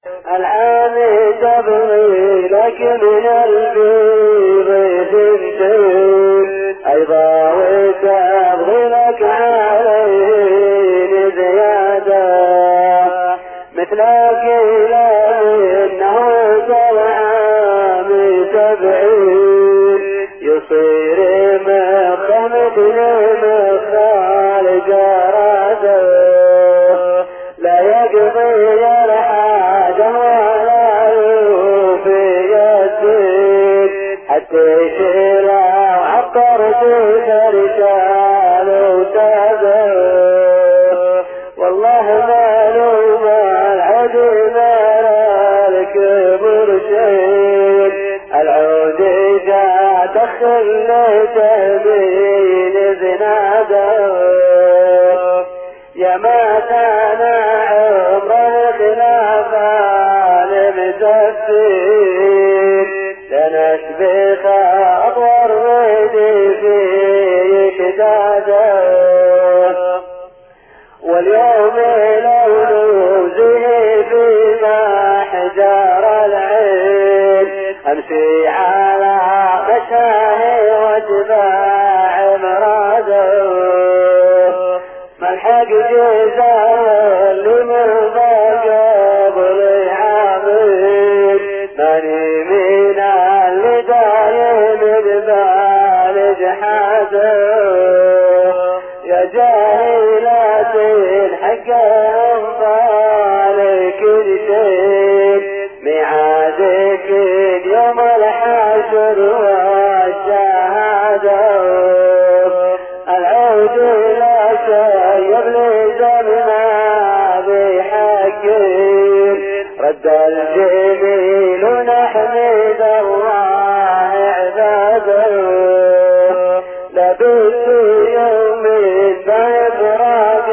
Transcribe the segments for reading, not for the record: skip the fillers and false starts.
العام تبغي لك من البيض بنتين أيضا وتبغي لك عليه زيادة مثلك لأنه سبعام سبعين يصير مخمد لمخال جراده لا يقضي الحاجة ولا يوفي الدين حتى يشيله وعطر فيه رجال وتابه والله ما لوم العديم الكبر شيء العود جاء تخل تهمين زناده يا ما كان عمر الخلاف لمسفين لنشبخ أطور ريدي في شداده واليوم لو نوزه فيما حجار العين أمشي على مشاهي واتباع مراده ملحق جزاء لمرضى قبل عامل ماني من اللي دايم ببالج حاده يا جاهلات حقهم بالك شيء ميعادك يوم الحشر والشهاده العود لا شيب لزمنا بحقين رد الجميل نحمد الله عباده لبث يوم بإفراج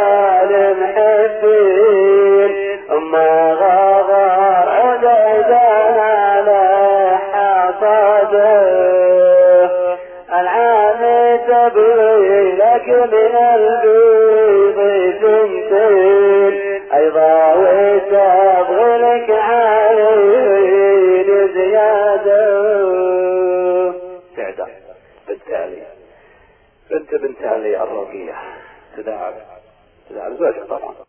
المحبين أما غغر عددنا لحصاده العام تبغي لك من البيض سنتين أيضا وتبغي لك عليه زيادة سعدة بنت علي الرقية تداعب زوجها طبعا